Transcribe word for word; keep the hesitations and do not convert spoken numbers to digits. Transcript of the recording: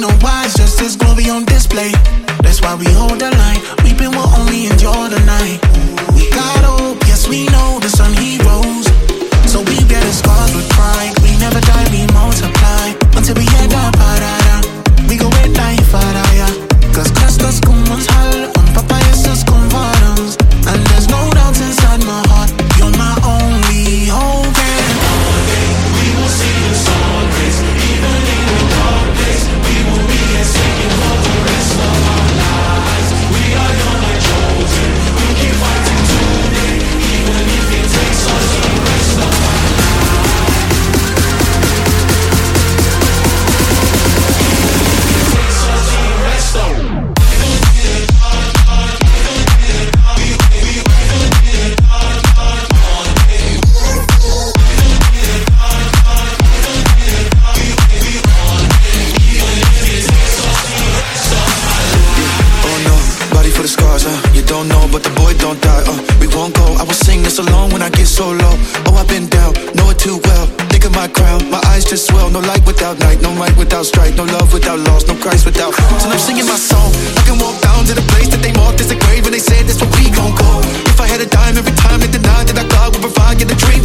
know why, it's just this glory on display. That's why we hold the line. Weeping will only endure the night. We got hope, yes we know the sun he rose. So we bear the scars with pride. We never die, we multiply. Until we head up, parada. We go with life, paraya. Cause Christus cum ons hal. On papa Jesus cum varans. And there's no doubt inside my heart. You're my only hope. And one day we will see the sun rays. Even in the dark days, we will be here singing for the rest of our lives. We are young and chosen. We'll keep fighting today, even if it takes us the rest of our lives. Even if it takes us the rest of our lives. Don't know, but the boy don't die, uh, we won't go. I will sing this alone when I get so low. Oh, I've been down, know it too well. Think of my crown, my eyes just swell. No light without night, no might without strife. No love without loss, no Christ without. So I'm singing my song. I can walk down to the place that they marked as the grave, and they said that's where we gon' go. If I had a dime every time they denied that our God would provide you the dream.